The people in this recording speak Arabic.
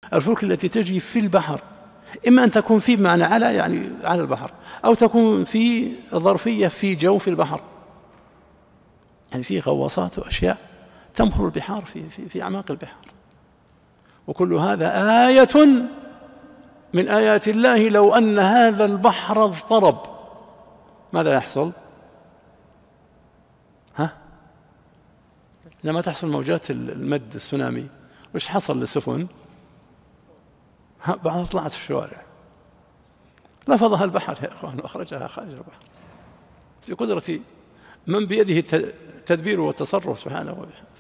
الفلك التي تجري في البحر إما أن تكون في بمعنى على، يعني على البحر، أو تكون في ظرفية في جوف البحر، يعني في غواصات وأشياء تمخر البحار في أعماق البحار. وكل هذا آية من آيات الله. لو أن هذا البحر اضطرب ماذا يحصل؟ لما تحصل موجات المد السونامي وش حصل للسفن؟ بعضها طلعت في الشوارع، لفظها البحر يا إخوان وأخرجها خارج البحر في قدرة من بيده التدبير والتصرف سبحانه وبحمده.